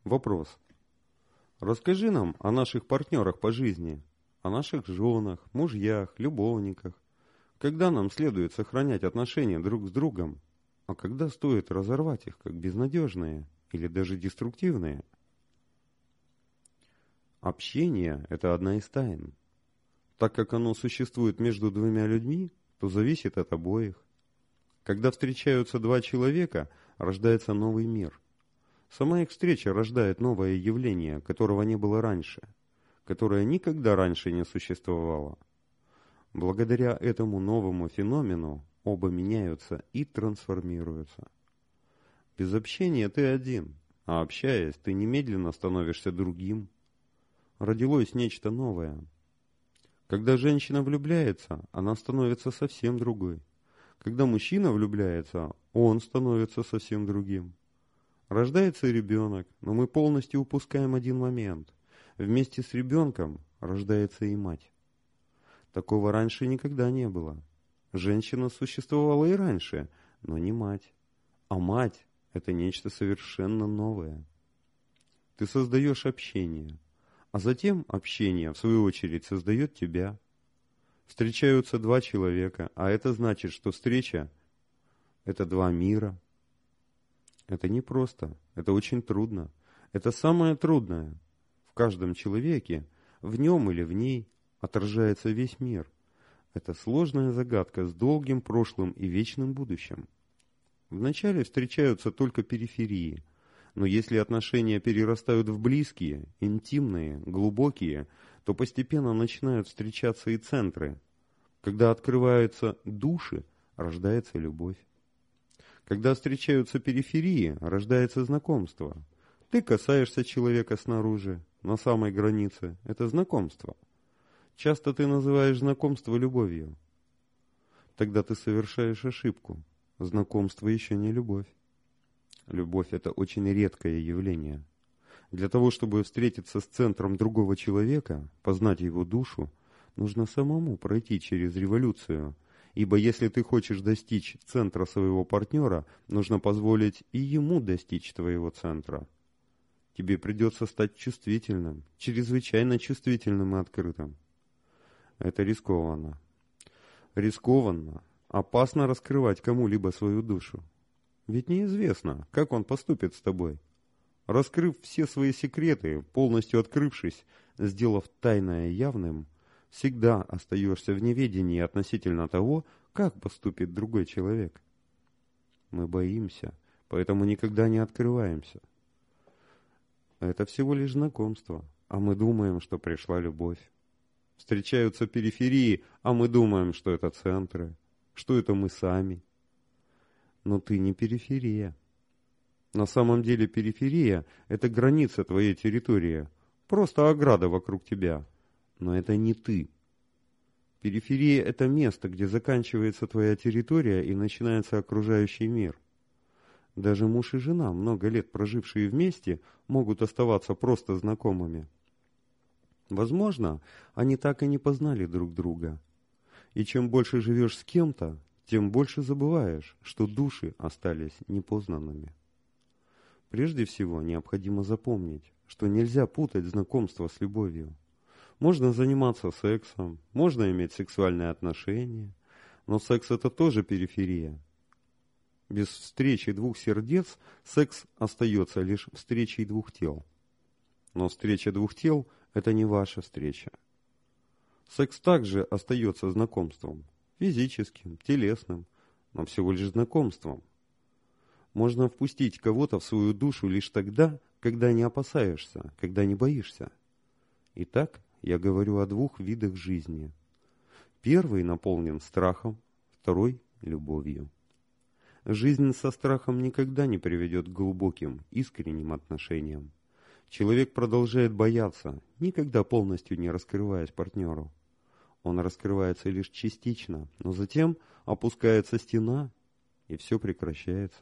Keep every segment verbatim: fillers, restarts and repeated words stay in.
Вопрос. Расскажи нам о наших партнерах по жизни, о наших женах, мужьях, любовниках. Когда нам следует сохранять отношения друг с другом, а когда стоит разорвать их как безнадежные или даже деструктивные? Общение – это одна из тайн. Так как оно существует между двумя людьми, то зависит от обоих. Когда встречаются два человека, рождается новый мир. Сама их встреча рождает новое явление, которого не было раньше, которое никогда раньше не существовало. Благодаря этому новому феномену оба меняются и трансформируются. Без общения ты один, а общаясь, ты немедленно становишься другим. Родилось нечто новое. Когда женщина влюбляется, она становится совсем другой. Когда мужчина влюбляется, он становится совсем другим. Рождается ребенок, но мы полностью упускаем один момент. Вместе с ребенком рождается и мать. Такого раньше никогда не было. Женщина существовала и раньше, но не мать. А мать – это нечто совершенно новое. Ты создаешь общение, а затем общение, в свою очередь, создает тебя. Встречаются два человека, а это значит, что встреча – это два мира. Это непросто, это очень трудно. Это самое трудное. В каждом человеке, в нем или в ней, отражается весь мир. Это сложная загадка с долгим прошлым и вечным будущим. Вначале встречаются только периферии, но если отношения перерастают в близкие, интимные, глубокие, то постепенно начинают встречаться и центры. Когда открываются души, рождается любовь. Когда встречаются периферии, рождается знакомство. Ты касаешься человека снаружи, на самой границе. Это знакомство. Часто ты называешь знакомство любовью. Тогда ты совершаешь ошибку. Знакомство еще не любовь. Любовь – это очень редкое явление. Для того, чтобы встретиться с центром другого человека, познать его душу, нужно самому пройти через революцию. Ибо если ты хочешь достичь центра своего партнера, нужно позволить и ему достичь твоего центра. Тебе придется стать чувствительным, чрезвычайно чувствительным и открытым. Это рискованно. Рискованно, опасно раскрывать кому-либо свою душу. Ведь неизвестно, как он поступит с тобой. Раскрыв все свои секреты, полностью открывшись, сделав тайное явным, всегда остаешься в неведении относительно того, как поступит другой человек. Мы боимся, поэтому никогда не открываемся. Это всего лишь знакомство, а мы думаем, что пришла любовь. Встречаются периферии, а мы думаем, что это центры, что это мы сами. Но ты не периферия. На самом деле периферия – это граница твоей территории, просто ограда вокруг тебя. Но это не ты. Периферия – это место, где заканчивается твоя территория и начинается окружающий мир. Даже муж и жена, много лет прожившие вместе, могут оставаться просто знакомыми. Возможно, они так и не познали друг друга. И чем больше живешь с кем-то, тем больше забываешь, что души остались непознанными. Прежде всего, необходимо запомнить, что нельзя путать знакомство с любовью. Можно заниматься сексом, можно иметь сексуальные отношения, но секс – это тоже периферия. Без встречи двух сердец секс остается лишь встречей двух тел. Но встреча двух тел – это не ваша встреча. Секс также остается знакомством, физическим, телесным, но всего лишь знакомством. Можно впустить кого-то в свою душу лишь тогда, когда не опасаешься, когда не боишься. Итак, я говорю о двух видах жизни. Первый наполнен страхом, второй – любовью. Жизнь со страхом никогда не приведет к глубоким, искренним отношениям. Человек продолжает бояться, никогда полностью не раскрываясь партнеру. Он раскрывается лишь частично, но затем опускается стена, и все прекращается.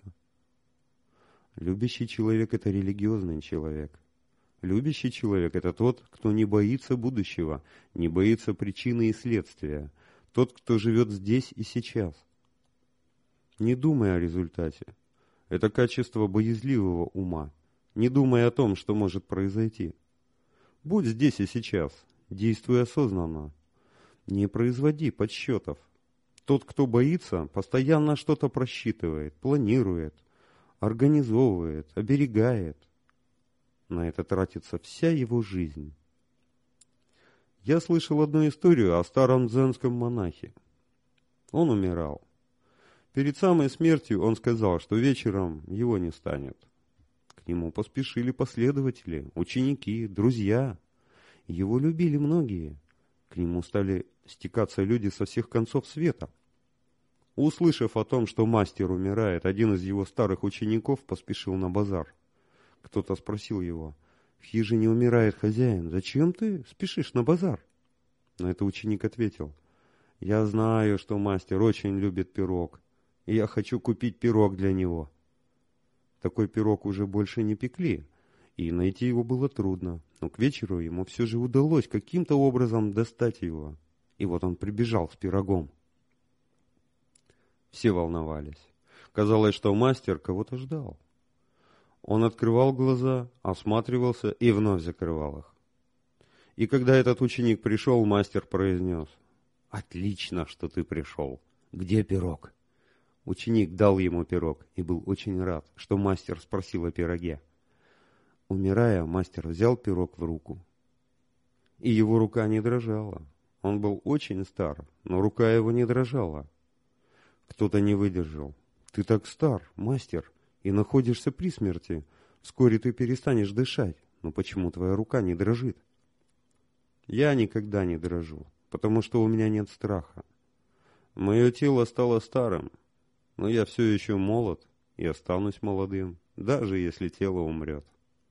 Любящий человек – это религиозный человек. Любящий человек – это тот, кто не боится будущего, не боится причины и следствия, тот, кто живет здесь и сейчас. Не думай о результате. Это качество боязливого ума. не думая о том, что может произойти. Будь здесь и сейчас, действуй осознанно. Не производи подсчетов. Тот, кто боится, постоянно что-то просчитывает, планирует, организовывает, оберегает. На это тратится вся его жизнь. Я слышал одну историю о старом дзенском монахе. Он умирал. Перед самой смертью он сказал, что вечером его не станет. К нему поспешили последователи, ученики, друзья. Его любили многие. К нему стали стекаться люди со всех концов света. Услышав о том, что мастер умирает, один из его старых учеников поспешил на базар. Кто-то спросил его: «В хижине умирает хозяин, зачем ты спешишь на базар?» На это ученик ответил: «Я знаю, что мастер очень любит пирог, и я хочу купить пирог для него». Такой пирог уже больше не пекли, и найти его было трудно, но к вечеру ему все же удалось каким-то образом достать его, и вот он прибежал с пирогом. Все волновались. Казалось, что мастер кого-то ждал. Он открывал глаза, осматривался и вновь закрывал их. И когда этот ученик пришел, мастер произнес: «Отлично, что ты пришел. Где пирог?» Ученик дал ему пирог и был очень рад, что мастер спросил о пироге. Умирая, мастер взял пирог в руку. И его рука не дрожала. Он был очень стар, но рука его не дрожала. Кто-то не выдержал. «Ты так стар, мастер, и находишься при смерти. Вскоре ты перестанешь дышать. Но почему твоя рука не дрожит?» «Я никогда не дрожу, потому что у меня нет страха. Мое тело стало старым, но я все еще молод и останусь молодым, даже если тело умрет».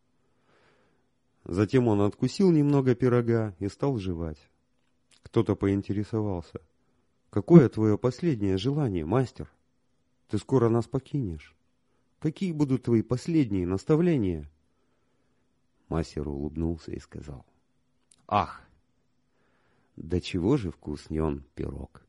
Затем он откусил немного пирога и стал жевать. Кто-то поинтересовался: «Какое твое последнее желание, мастер? Ты скоро нас покинешь. Какие будут твои последние наставления?» Мастер улыбнулся и сказал: «Ах, до чего же вкуснен пирог!»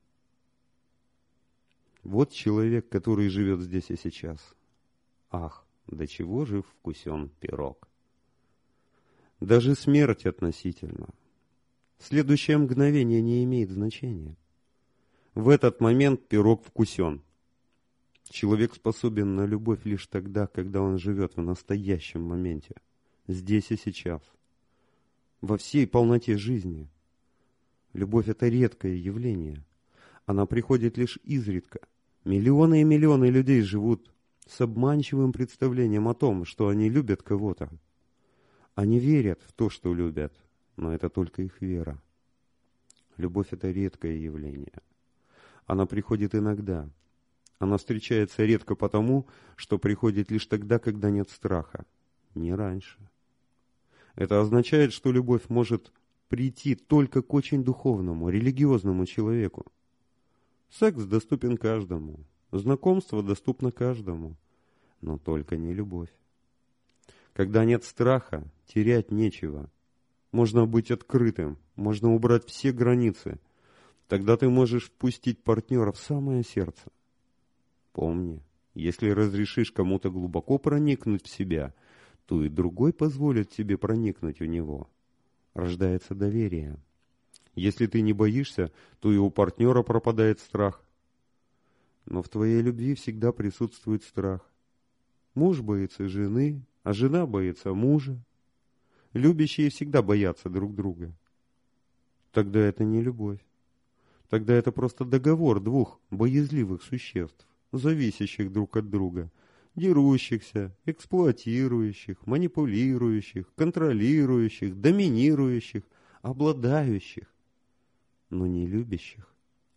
Вот человек, который живет здесь и сейчас. Ах, до чего же вкусен пирог! Даже смерть относительно. Следующее мгновение не имеет значения. В этот момент пирог вкусен. Человек способен на любовь лишь тогда, когда он живет в настоящем моменте, здесь и сейчас, во всей полноте жизни. Любовь — это редкое явление. Она приходит лишь изредка. Миллионы и миллионы людей живут с обманчивым представлением о том, что они любят кого-то. Они верят в то, что любят, но это только их вера. Любовь — это редкое явление. Она приходит иногда. Она встречается редко потому, что приходит лишь тогда, когда нет страха, не раньше. Это означает, что любовь может прийти только к очень духовному, религиозному человеку. Секс доступен каждому, знакомство доступно каждому, но только не любовь. Когда нет страха, терять нечего. Можно быть открытым, можно убрать все границы. Тогда ты можешь впустить партнера в самое сердце. Помни, если разрешишь кому-то глубоко проникнуть в себя, то и другой позволит тебе проникнуть в него. Рождается доверие. Если ты не боишься, то и у партнера пропадает страх. Но в твоей любви всегда присутствует страх. Муж боится жены, а жена боится мужа. Любящие всегда боятся друг друга. Тогда это не любовь. Тогда это просто договор двух боязливых существ, зависящих друг от друга, дерущихся, эксплуатирующих, манипулирующих, контролирующих, доминирующих, обладающих, но не любящих.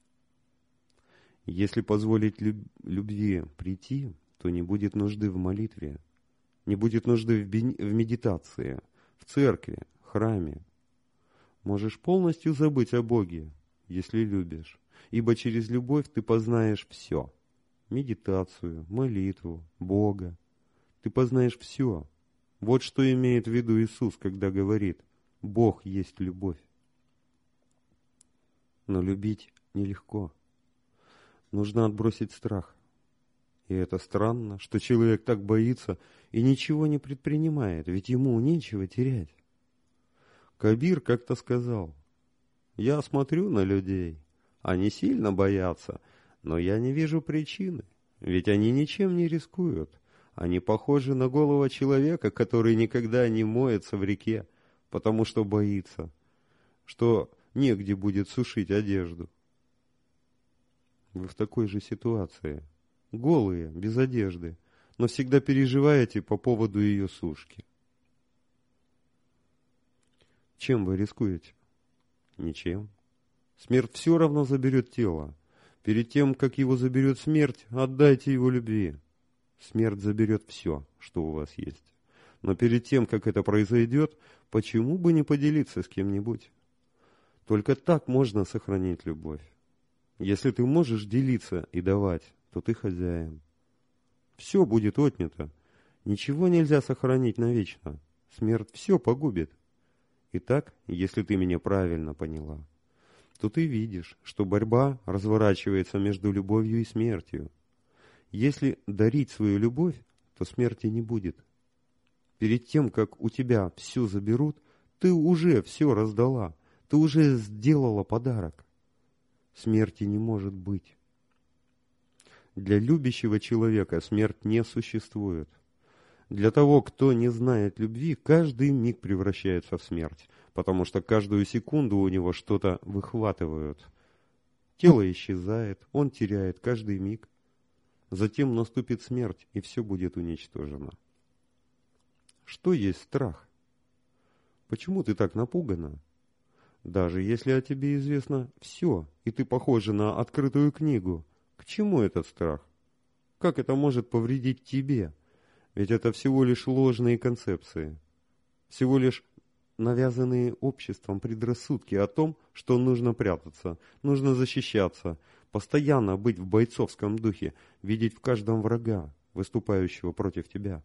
Если позволить люб- любви прийти, то не будет нужды в молитве, не будет нужды в, бен- в медитации, в церкви, храме. Можешь полностью забыть о Боге, если любишь, ибо через любовь ты познаешь все. Медитацию, молитву, Бога. Ты познаешь все. Вот что имеет в виду Иисус, когда говорит: «Бог есть любовь». Но любить нелегко. Нужно отбросить страх. И это странно, что человек так боится и ничего не предпринимает, ведь ему нечего терять. Кабир как-то сказал: «Я смотрю на людей, они сильно боятся, но я не вижу причины, ведь они ничем не рискуют. Они похожи на голого человека, который никогда не моется в реке, потому что боится, что негде будет сушить одежду». Вы в такой же ситуации. Голые, без одежды, но всегда переживаете по поводу ее сушки. Чем вы рискуете? Ничем. Смерть все равно заберет тело. Перед тем, как его заберет смерть, отдайте его любви. Смерть заберет все, что у вас есть. Но перед тем, как это произойдет, почему бы не поделиться с кем-нибудь? Только так можно сохранить любовь. Если ты можешь делиться и давать, то ты хозяин. Все будет отнято. Ничего нельзя сохранить навечно. Смерть все погубит. Итак, если ты меня правильно поняла, то ты видишь, что борьба разворачивается между любовью и смертью. Если дарить свою любовь, то смерти не будет. Перед тем, как у тебя все заберут, ты уже все раздала, ты уже сделала подарок. Смерти не может быть. Для любящего человека смерть не существует. Для того, кто не знает любви, каждый миг превращается в смерть, потому что каждую секунду у него что-то выхватывают. Тело исчезает, он теряет каждый миг. Затем наступит смерть, и все будет уничтожено. Что есть страх? Почему ты так напугана? Даже если о тебе известно все, и ты похожа на открытую книгу, к чему этот страх? Как это может повредить тебе? Ведь это всего лишь ложные концепции, всего лишь навязанные обществом предрассудки о том, что нужно прятаться, нужно защищаться, постоянно быть в бойцовском духе, видеть в каждом врага, выступающего против тебя.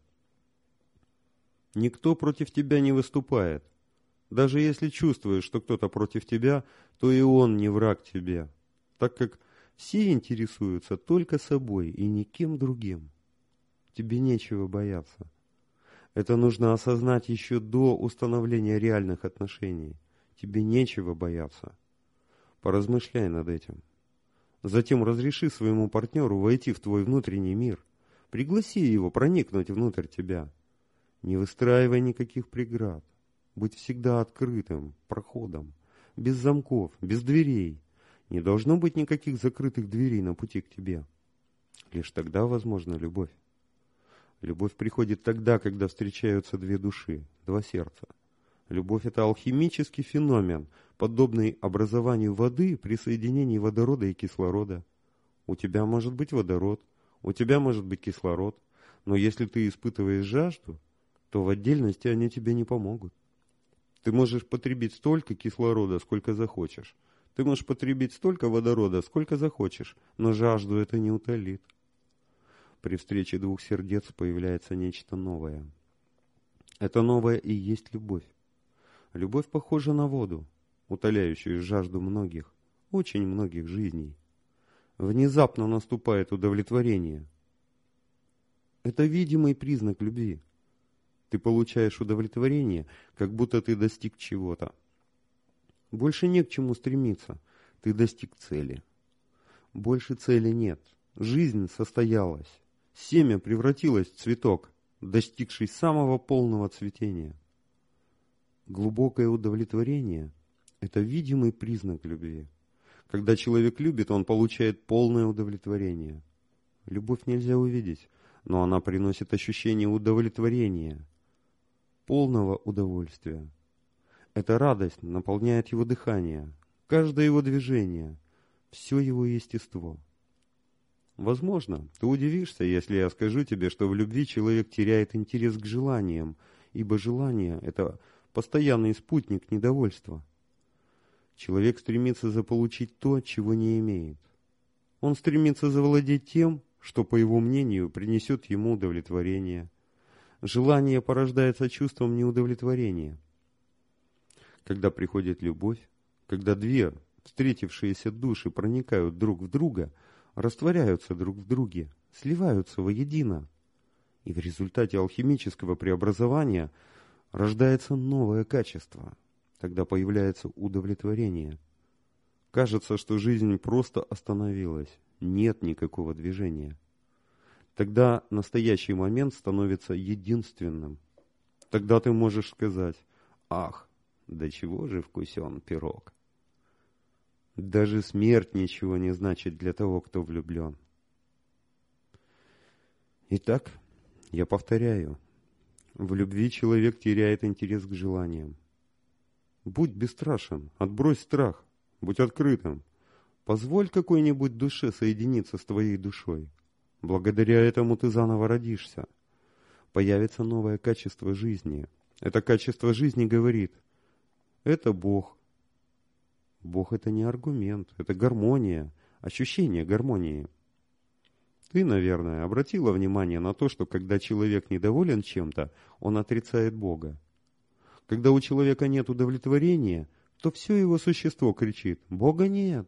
Никто против тебя не выступает. Даже если чувствуешь, что кто-то против тебя, то и он не враг тебе, так как все интересуются только собой и никем другим. Тебе нечего бояться. Это нужно осознать еще до установления реальных отношений. Тебе нечего бояться. Поразмышляй над этим. Затем разреши своему партнеру войти в твой внутренний мир. Пригласи его проникнуть внутрь тебя. Не выстраивай никаких преград. Будь всегда открытым проходом, без замков, без дверей. Не должно быть никаких закрытых дверей на пути к тебе. Лишь тогда возможна любовь. Любовь приходит тогда, когда встречаются две души, два сердца. Любовь – это алхимический феномен, подобный образованию воды при соединении водорода и кислорода. У тебя может быть водород, у тебя может быть кислород, но если ты испытываешь жажду, то в отдельности они тебе не помогут. Ты можешь потребить столько кислорода, сколько захочешь. Ты можешь потребить столько водорода, сколько захочешь, но жажду это не утолит. При встрече двух сердец появляется нечто новое. Это новое и есть любовь. Любовь похожа на воду, утоляющую жажду многих, очень многих жизней. Внезапно наступает удовлетворение. Это видимый признак любви. Ты получаешь удовлетворение, как будто ты достиг чего-то. Больше не к чему стремиться. Ты достиг цели. Больше цели нет. Жизнь состоялась. Семя превратилось в цветок, достигший самого полного цветения. Глубокое удовлетворение – это видимый признак любви. Когда человек любит, он получает полное удовлетворение. Любовь нельзя увидеть, но она приносит ощущение удовлетворения, полного удовольствия. Эта радость наполняет его дыхание, каждое его движение, все его естество. Возможно, ты удивишься, если я скажу тебе, что в любви человек теряет интерес к желаниям, ибо желание – это постоянный спутник недовольства. Человек стремится заполучить то, чего не имеет. Он стремится завладеть тем, что, по его мнению, принесет ему удовлетворение. Желание порождается чувством неудовлетворения. Когда приходит любовь, когда две встретившиеся души проникают друг в друга, растворяются друг в друге, сливаются воедино. И в результате алхимического преобразования рождается новое качество. Тогда появляется удовлетворение. Кажется, что жизнь просто остановилась. Нет никакого движения. Тогда настоящий момент становится единственным. Тогда ты можешь сказать: «Ах, до чего же вкусен пирог». Даже смерть ничего не значит для того, кто влюблен. Итак, я повторяю, в любви человек теряет интерес к желаниям. Будь бесстрашен, отбрось страх, будь открытым. Позволь какой-нибудь душе соединиться с твоей душой. Благодаря этому ты заново родишься. Появится новое качество жизни. Это качество жизни говорит: это Бог. Бог — это не аргумент, это гармония, ощущение гармонии. Ты, наверное, обратила внимание на то, что когда человек недоволен чем-то, он отрицает Бога. Когда у человека нет удовлетворения, то все его существо кричит: «Бога нет».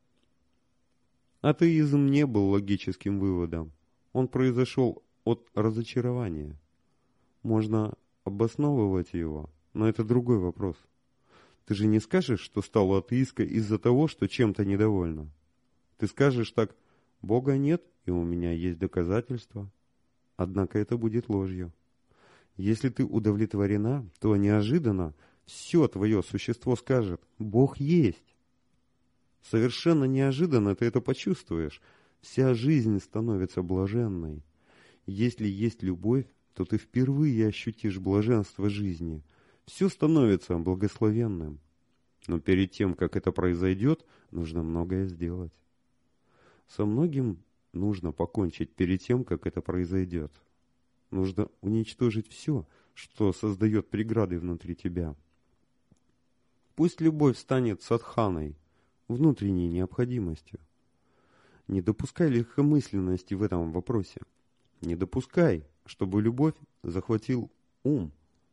Атеизм не был логическим выводом. Он произошел от разочарования. Можно обосновывать его, но это другой вопрос. Ты же не скажешь, что стала атеисткой из-за того, что чем-то недовольна. Ты скажешь так: Бога нет, и у меня есть доказательства. Однако это будет ложью. Если ты удовлетворена, то неожиданно все твое существо скажет: Бог есть. Совершенно неожиданно ты это почувствуешь. Вся жизнь становится блаженной. Если есть любовь, то ты впервые ощутишь блаженство жизни. Все становится благословенным. Но перед тем, как это произойдет, нужно многое сделать. Со многим нужно покончить перед тем, как это произойдет. Нужно уничтожить все, что создает преграды внутри тебя. Пусть любовь станет садханой, внутренней необходимостью. Не допускай легкомысленности в этом вопросе. Не допускай, чтобы любовь захватил ум.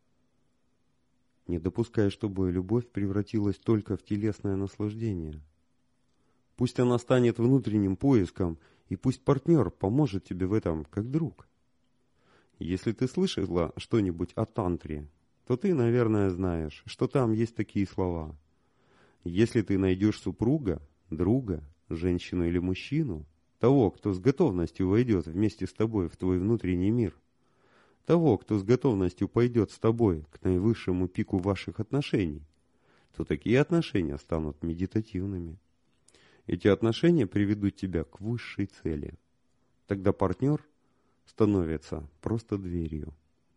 Не допускай, чтобы любовь превратилась только в телесное наслаждение. Пусть она станет внутренним поиском, и пусть партнер поможет тебе в этом как друг. Если ты слышала что-нибудь о тантре, то ты, наверное, знаешь, что там есть такие слова. Если ты найдешь супруга, друга, женщину или мужчину, того, кто с готовностью войдет вместе с тобой в твой внутренний мир, того, кто с готовностью пойдет с тобой к наивысшему пику ваших отношений, то такие отношения станут медитативными. Эти отношения приведут тебя к высшей цели. Тогда партнер становится просто дверью.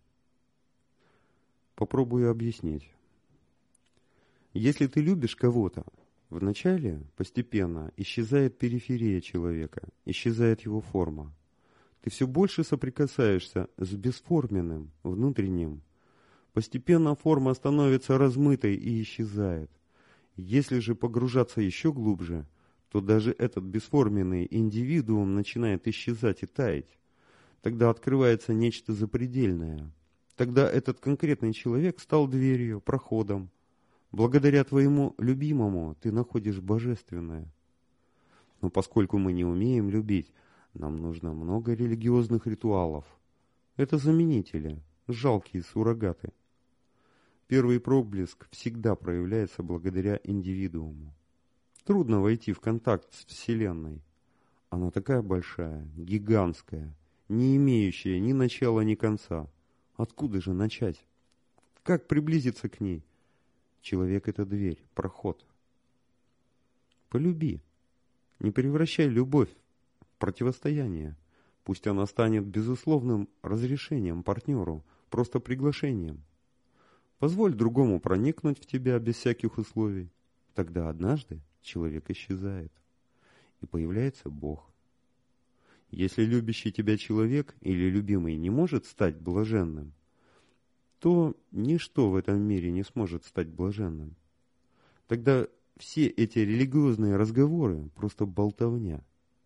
Попробую объяснить. Если ты любишь кого-то, вначале постепенно исчезает периферия человека, исчезает его форма. Ты все больше соприкасаешься с бесформенным, внутренним. Постепенно форма становится размытой и исчезает. Если же погружаться еще глубже, то даже этот бесформенный индивидуум начинает исчезать и таять. Тогда открывается нечто запредельное. Тогда этот конкретный человек стал дверью, проходом. Благодаря твоему любимому ты находишь божественное. Но поскольку мы не умеем любить, нам нужно много религиозных ритуалов. Это заменители, жалкие суррогаты. Первый проблеск всегда проявляется благодаря индивидууму. Трудно войти в контакт с Вселенной. Она такая большая, гигантская, не имеющая ни начала, ни конца. Откуда же начать? Как приблизиться к ней? Человек — это дверь, проход. Полюби. Не превращай любовь в противостояние. Пусть она станет безусловным разрешением партнеру, просто приглашением. Позволь другому проникнуть в тебя без всяких условий. Тогда однажды человек исчезает, и появляется Бог. Если любящий тебя человек или любимый не может стать блаженным, то ничто в этом мире не сможет стать блаженным. Тогда все эти религиозные разговоры просто болтовня.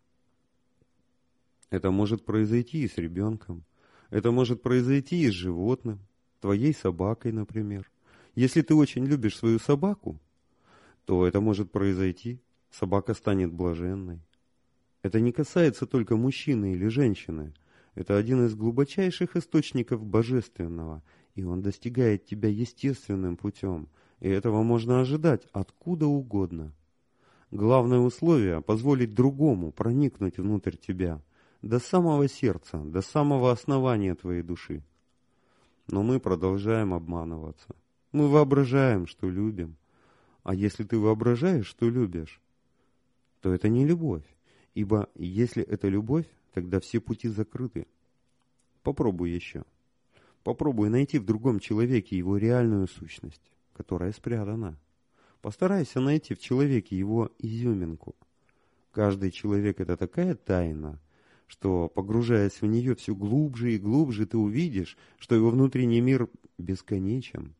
Это может произойти и с ребенком, это может произойти и с животным, твоей собакой, например. Если ты очень любишь свою собаку, то это может произойти, собака станет блаженной. Это не касается только мужчины или женщины. Это один из глубочайших источников божественного, и он достигает тебя естественным путем, и этого можно ожидать откуда угодно. Главное условие – позволить другому проникнуть внутрь тебя, до самого сердца, до самого основания твоей души. Но мы продолжаем обманываться. Мы воображаем, что любим. А если ты воображаешь, что любишь, то это не любовь. Ибо если это любовь, тогда все пути закрыты. Попробуй еще. Попробуй найти в другом человеке его реальную сущность, которая спрятана. Постарайся найти в человеке его изюминку. Каждый человек – это такая тайна, что, погружаясь в нее все глубже и глубже, ты увидишь, что его внутренний мир бесконечен.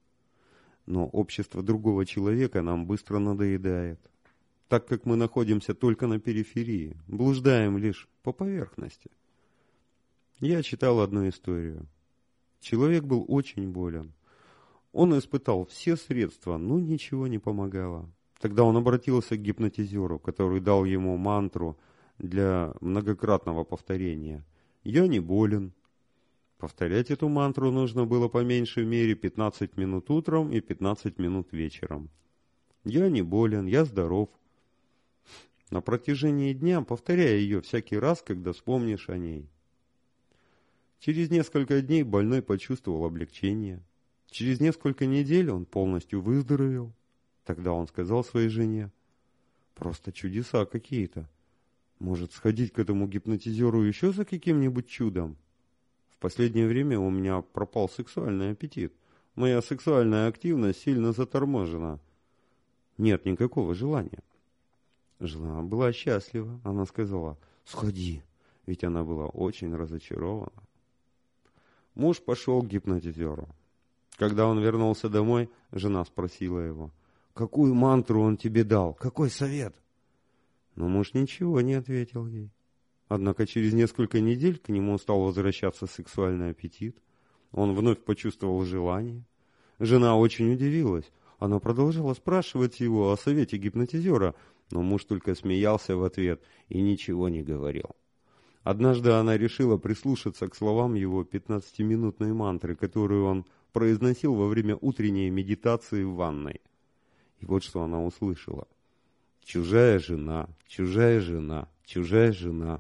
Но общество другого человека нам быстро надоедает, так как мы находимся только на периферии, блуждаем лишь по поверхности. Я читал одну историю. Человек был очень болен. Он испытал все средства, но ничего не помогало. Тогда он обратился к гипнотизеру, который дал ему мантру для многократного повторения. «Я не болен». Повторять эту мантру нужно было по меньшей мере пятнадцать минут утром и пятнадцать минут вечером. «Я не болен, я здоров». На протяжении дня повторяй ее всякий раз, когда вспомнишь о ней. Через несколько дней больной почувствовал облегчение. Через несколько недель он полностью выздоровел. Тогда он сказал своей жене: «Просто чудеса какие-то. Может, сходить к этому гипнотизеру еще за каким-нибудь чудом? В последнее время у меня пропал сексуальный аппетит. Моя сексуальная активность сильно заторможена. Нет никакого желания». Жена была счастлива. Она сказала: «Сходи», ведь она была очень разочарована. Муж пошел к гипнотизеру. Когда он вернулся домой, жена спросила его: «Какую мантру он тебе дал? Какой совет?» Но муж ничего не ответил ей. Однако через несколько недель к нему стал возвращаться сексуальный аппетит. Он вновь почувствовал желание. Жена очень удивилась. Она продолжала спрашивать его о совете гипнотизера, но муж только смеялся в ответ и ничего не говорил. Однажды она решила прислушаться к словам его пятнадцатиминутной мантры, которую он произносил во время утренней медитации в ванной. И вот что она услышала: «Чужая жена, чужая жена, чужая жена».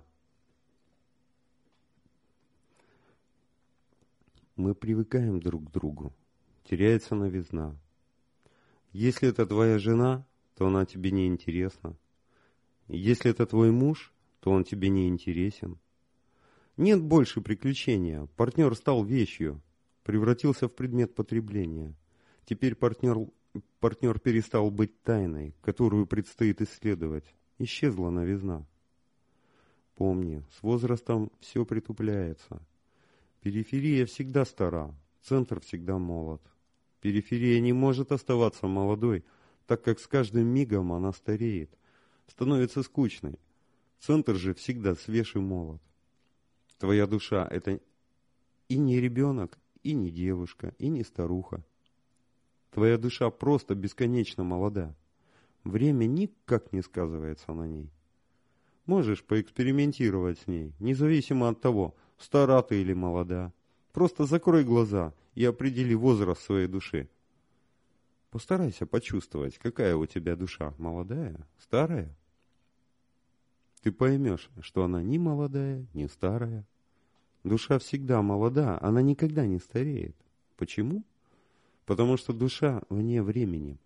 Мы привыкаем друг к другу, теряется новизна. Если это твоя жена, то она тебе не интересна. Если это твой муж, то он тебе не интересен. Нет больше приключения. Партнер стал вещью, превратился в предмет потребления. Теперь партнер, партнер перестал быть тайной, которую предстоит исследовать. Исчезла новизна. Помни, с возрастом все притупляется. Периферия всегда стара, центр всегда молод. Периферия не может оставаться молодой, так как с каждым мигом она стареет, становится скучной. Центр же всегда свеж и молод. Твоя душа – это и не ребенок, и не девушка, и не старуха. Твоя душа просто бесконечно молода. Время никак не сказывается на ней. Можешь поэкспериментировать с ней, независимо от того, стара ты или молода. Просто закрой глаза и определи возраст своей души. Постарайся почувствовать, какая у тебя душа, молодая, старая. Ты поймешь, что она ни молодая, ни старая. Душа всегда молода, она никогда не стареет. Почему? Потому что душа вне времени.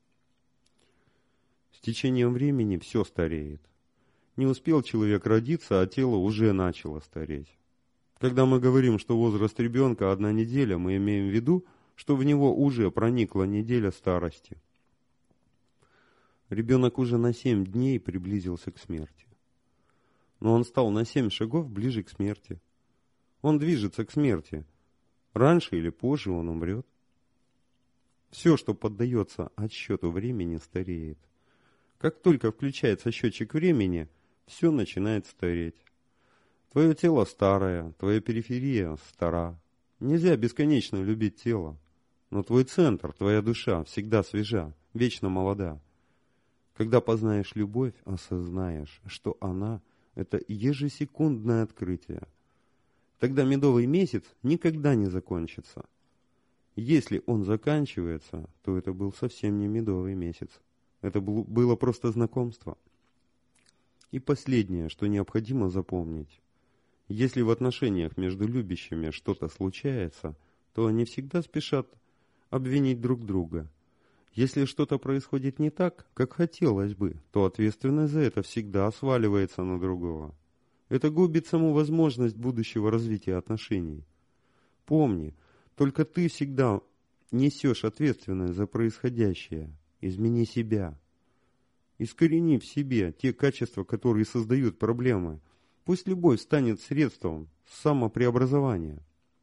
С течением времени все стареет. Не успел человек родиться, а тело уже начало стареть. Когда мы говорим, что возраст ребенка одна неделя, мы имеем в виду, что в него уже проникла неделя старости. Ребенок уже на семь дней приблизился к смерти. Но он стал на семь шагов ближе к смерти. Он движется к смерти. Раньше или позже он умрет. Все, что поддается отсчету времени, стареет. Как только включается счетчик времени, все начинает стареть. Твое тело старое, твоя периферия стара. Нельзя бесконечно любить тело. Но твой центр, твоя душа всегда свежа, вечно молода. Когда познаешь любовь, осознаешь, что она – это ежесекундное открытие. Тогда медовый месяц никогда не закончится. Если он заканчивается, то это был совсем не медовый месяц. Это было просто знакомство. И последнее, что необходимо запомнить. Если в отношениях между любящими что-то случается, то они всегда спешат обвинить друг друга. Если что-то происходит не так, как хотелось бы, то ответственность за это всегда сваливается на другого. Это губит саму возможность будущего развития отношений. Помни, только ты всегда несешь ответственность за происходящее. Измени себя. Искорени в себе те качества, которые создают проблемы. Пусть любовь станет средством самопреобразования.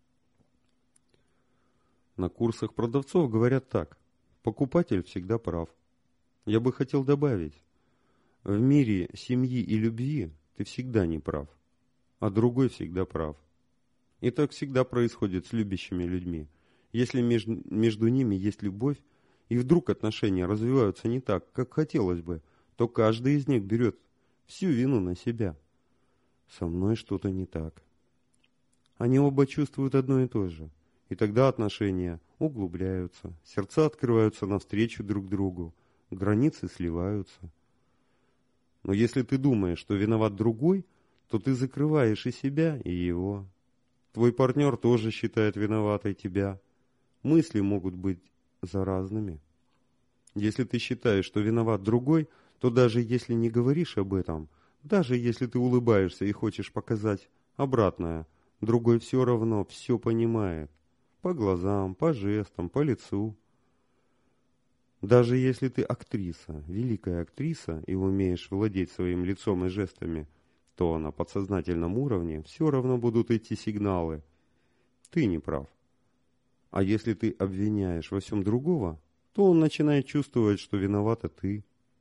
На курсах продавцов говорят так. Покупатель всегда прав. Я бы хотел добавить. В мире семьи и любви ты всегда не прав, а другой всегда прав. И так всегда происходит с любящими людьми. Если между, между ними есть любовь, и вдруг отношения развиваются не так, как хотелось бы, то каждый из них берет всю вину на себя. Со мной что-то не так. Они оба чувствуют одно и то же. И тогда отношения углубляются, сердца открываются навстречу друг другу, границы сливаются. Но если ты думаешь, что виноват другой, то ты закрываешь и себя, и его. Твой партнер тоже считает виноватой тебя. Мысли могут быть заразными. Если ты считаешь, что виноват другой, то даже если не говоришь об этом, даже если ты улыбаешься и хочешь показать обратное, другой все равно все понимает. По глазам, по жестам, по лицу. Даже если ты актриса, великая актриса, и умеешь владеть своим лицом и жестами, то на подсознательном уровне все равно будут идти сигналы. Ты не прав. А если ты обвиняешь во всем другого, то он начинает чувствовать, что виновата ты.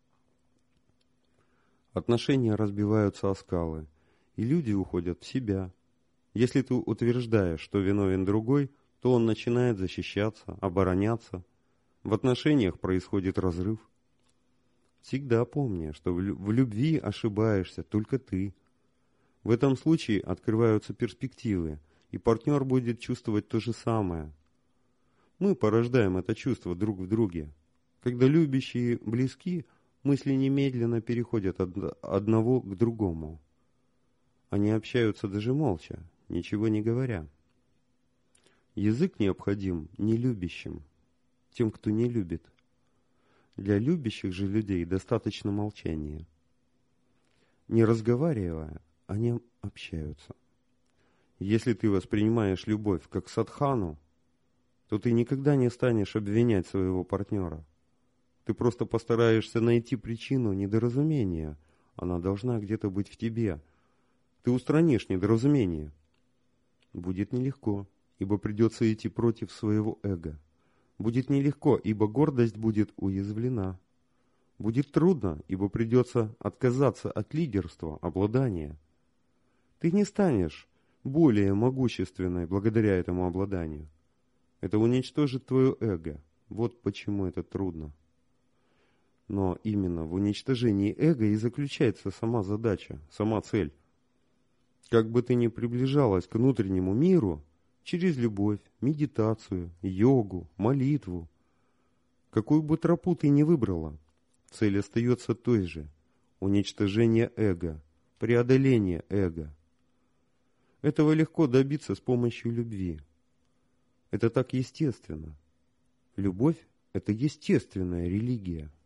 Отношения разбиваются о скалы, и люди уходят в себя. Если ты утверждаешь, что виновен другой, то он начинает защищаться, обороняться. В отношениях происходит разрыв. Всегда помни, что в любви ошибаешься только ты. В этом случае открываются перспективы, и партнер будет чувствовать то же самое. Мы порождаем это чувство друг в друге. Когда любящие близки, мысли немедленно переходят от одного к другому. Они общаются даже молча, ничего не говоря. Язык необходим нелюбящим, тем, кто не любит. Для любящих же людей достаточно молчания. Не разговаривая, они общаются. Если ты воспринимаешь любовь как садхану, то ты никогда не станешь обвинять своего партнера. Ты просто постараешься найти причину недоразумения. Она должна где-то быть в тебе. Ты устранишь недоразумение. Будет нелегко, ибо придется идти против своего эго. Будет нелегко, ибо гордость будет уязвлена. Будет трудно, ибо придется отказаться от лидерства, обладания. Ты не станешь более могущественной благодаря этому обладанию. Это уничтожит твое эго. Вот почему это трудно. Но именно в уничтожении эго и заключается сама задача, сама цель. Как бы ты ни приближалась к внутреннему миру, через любовь, медитацию, йогу, молитву, какую бы тропу ты ни выбрала, цель остается той же – уничтожение эго, преодоление эго. Этого легко добиться с помощью любви. Это так естественно. Любовь – это естественная религия.